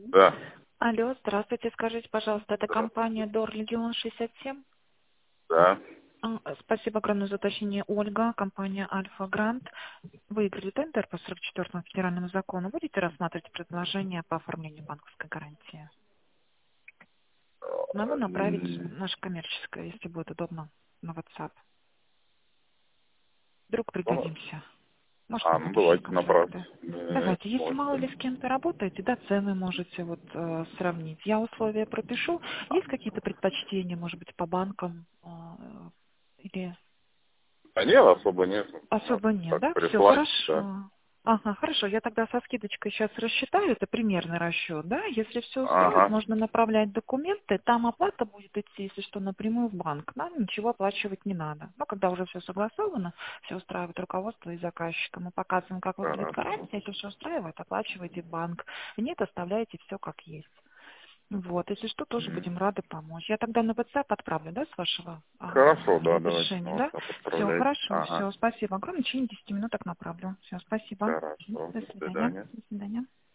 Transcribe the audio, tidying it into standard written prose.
Да, Алло, здравствуйте, скажите, пожалуйста, это компания ДОР Регион 67? да. Спасибо огромное за уточнение, Ольга, компания Альфа Грант. Выиграли тендер по 44-му федеральному закону. Будете рассматривать предложение по оформлению банковской гарантии? Могу направить наше коммерческое, если будет удобно, на WhatsApp. Вдруг пригодимся. Может, на Ну будущие давайте контракты. направьте. Давайте, если мало ли с Можете. кем-то работаете, да, цены можете сравнить. Я условия пропишу. Есть какие-то предпочтения, может быть, по банкам или А нет, особо нет. Вот особо нет, так да? Все прислать, да. хорошо. Ага, хорошо. Я тогда со скидочкой сейчас рассчитаю, это примерный расчет, да? Если все устроит, Ага. можно направлять документы, там оплата будет идти, если что, напрямую в банк. Нам ничего оплачивать не надо. Но когда уже все согласовано, все устраивает руководство и заказчика. Мы показываем, как выглядит Хорошо. гарантия, если все устраивает, оплачиваете в банк. Нет, оставляете все как есть. Вот, если что, тоже будем рады помочь. Я тогда на WhatsApp отправлю, да, с вашего Хорошо, да, давайте разрешения, на да? WhatsApp Все, отправляйте. хорошо, Ага. все, спасибо огромное. В течение 10 минуток направлю. Все, спасибо. Хорошо. До До свидания. свидания. До свидания.